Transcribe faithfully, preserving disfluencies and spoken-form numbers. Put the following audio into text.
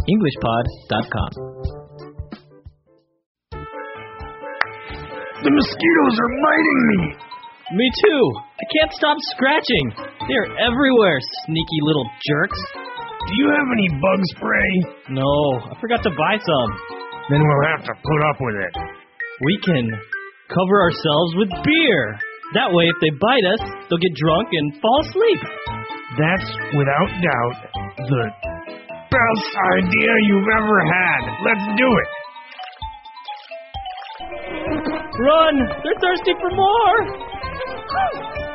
english pod dot com. The mosquitoes are biting me. Me too. I can't stop scratching. They're everywhere, sneaky little jerks. Do you have any bug spray? No, I forgot to buy some. Then we'll have to put up with it. We can cover ourselves with beer. That way, if they bite us, they'll get drunk and fall asleep. That's, without doubt, the best idea you've ever had. Let's do it. Run! They're thirsty for more!